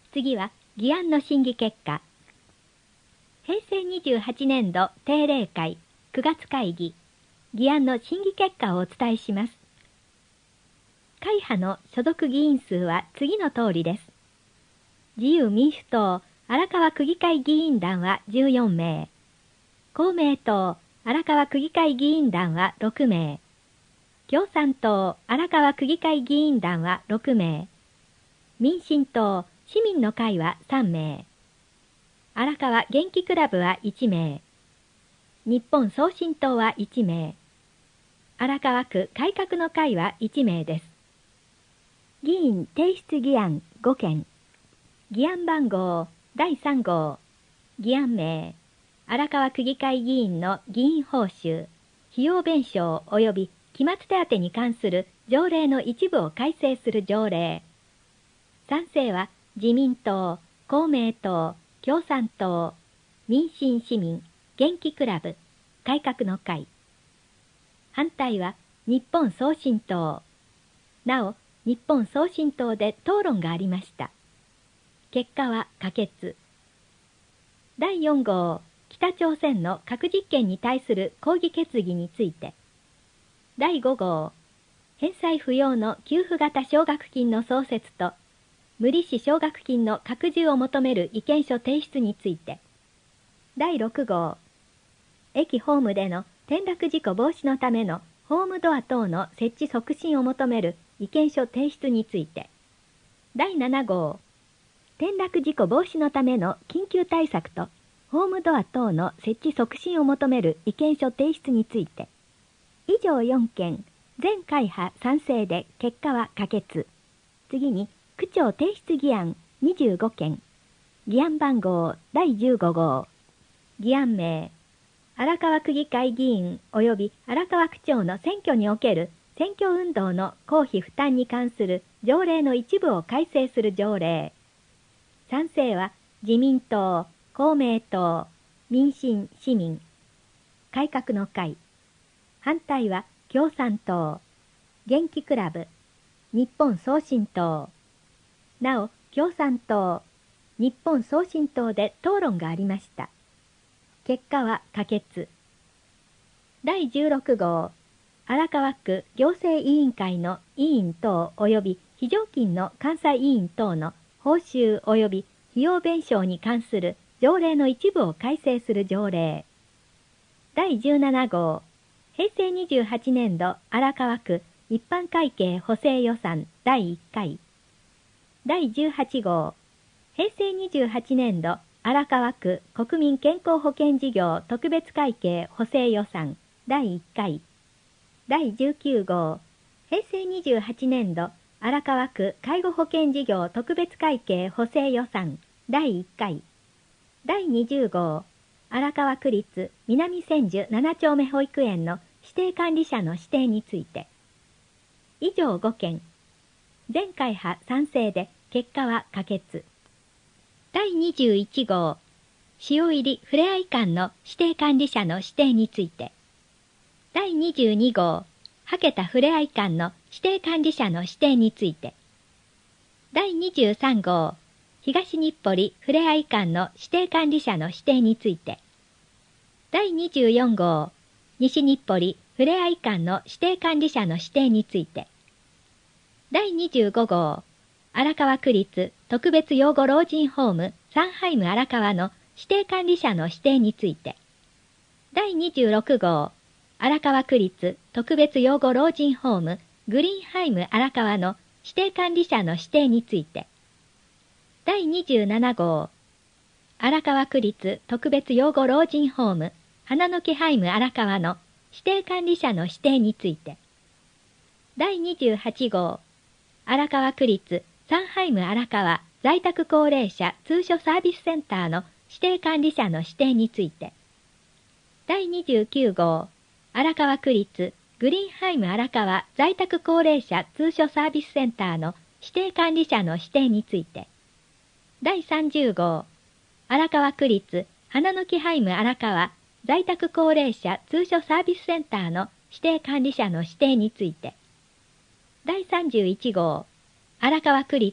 次は議案の審議結果。平成28年度定例会9月会議、議案の審議結果をお伝えします。会派の所属議員数は次の通りです。自由民主党荒川区議会議員団は14名、公明党荒川区議会議員団は6名、共産党荒川区議会議員団は6名、民進党市民の会は3名、荒川元気クラブは1名、日本送信党は1名、荒川区改革の会は1名です。議員提出議案5件、議案番号第3号、議案名、荒川区議会議員の議員報酬、費用弁償及び期末手当に関する条例の一部を改正する条例。賛成は自民党、公明党、共産党、民進市民、元気クラブ、改革の会。反対は日本送信党。なお、日本送信党で討論がありました。結果は可決。第4号、北朝鮮の核実験に対する抗議決議について。第5号、返済不要の給付型奨学金の創設と、無利子奨学金の拡充を求める意見書提出について。第6号、駅ホームでの転落事故防止のためのホームドア等の設置促進を求める意見書提出について。第7号、転落事故防止のための緊急対策とホームドア等の設置促進を求める意見書提出について。以上4件、全会派賛成で結果は可決。次に、区長提出議案25件、議案番号第15号、議案名、荒川区議会議員及び荒川区長の選挙における選挙運動の公費負担に関する条例の一部を改正する条例。賛成は自民党、公明党、民進市民、改革の会。反対は共産党、元気クラブ、日本送信党。なお、共産党、日本送信党で討論がありました。結果は可決。第16号、荒川区行政委員会の委員等及び非常勤の監査委員等の報酬及び費用弁償に関する条例の一部を改正する条例。第17号、平成28年度荒川区一般会計補正予算第1回。第18号、平成28年度荒川区国民健康保険事業特別会計補正予算第1回。第19号、平成28年度荒川区介護保険事業特別会計補正予算第1回。第20号、荒川区立南千住7丁目保育園の指定管理者の指定について。以上5件。全会派賛成で結果は可決。第21号、塩入りふれあい館の指定管理者の指定について。第22号、はけたふれあい館の指定管理者の指定について。第23号、東日暮里ふれあい館の指定管理者の指定について。第24号、西日暮里ふれあい館の指定管理者の指定について。第25号、荒川区立特別養護老人ホームサンハイム荒川の指定管理者の指定について。第26号、荒川区立特別養護老人ホームグリーンハイム荒川の指定管理者の指定について。第27号、荒川区立特別養護老人ホーム花の木ハイム荒川の指定管理者の指定について。第28号、荒川区立サンハイム荒川在宅高齢者通所サービスセンターの指定管理者の指定について。第29号、荒川区立グリーンハイム荒川在宅高齢者通所サービスセンターの指定管理者の指定について。第30号、荒川区立花の木ハイム荒川在宅高齢者通所サービスセンターの指定管理者の指定について。第31号、荒川区立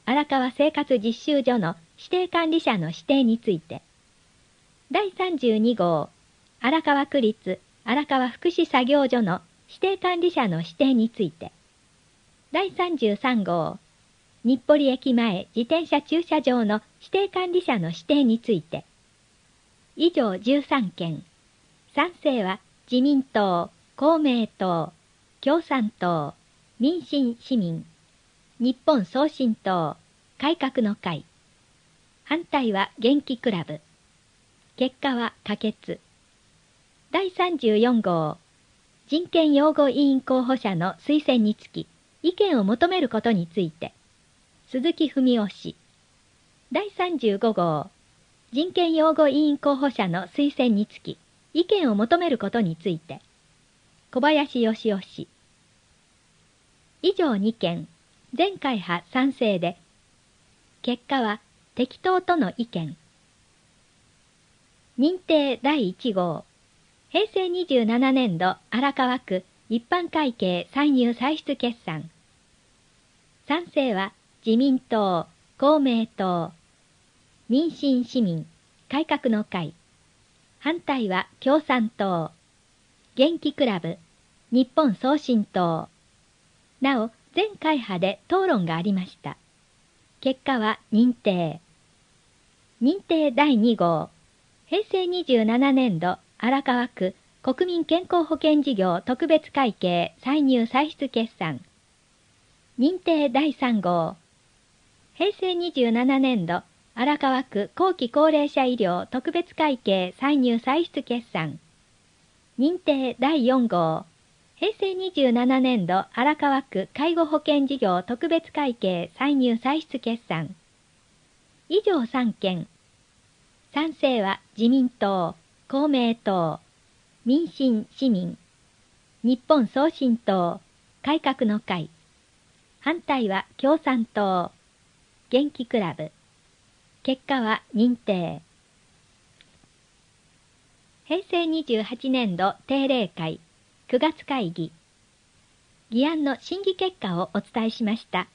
荒川生活実習所の指定管理者の指定について、第32号荒川区立荒川福祉作業所の指定管理者の指定について、第33号日暮里駅前自転車駐車場の指定管理者の指定について、以上13件、賛成は自民党、公明党、共産党、民進市民、日本創新党、改革の会。反対は元気クラブ。結果は可決。第34号、人権擁護委員候補者の推薦につき、意見を求めることについて、鈴木文夫氏。第35号、人権擁護委員候補者の推薦につき、意見を求めることについて、小林義雄氏。以上2件、全会派賛成で、結果は適当との意見。認定第1号、平成27年度荒川区一般会計歳入歳出決算。賛成は自民党、公明党、民進市民、改革の会。反対は共産党、元気クラブ、日本創新党。なお、全会派で討論がありました。結果は認定。認定第2号、平成27年度荒川区国民健康保険事業特別会計歳入歳出決算。認定第3号、平成27年度荒川区後期高齢者医療特別会計歳入歳出決算。認定第4号、平成27年度荒川区介護保険事業特別会計歳入歳出決算。以上3件。賛成は自民党、公明党、民進市民、日本創新党、改革の会。反対は共産党、元気クラブ。結果は認定。平成28年度定例会9月会議。議案の審議結果をお伝えしました。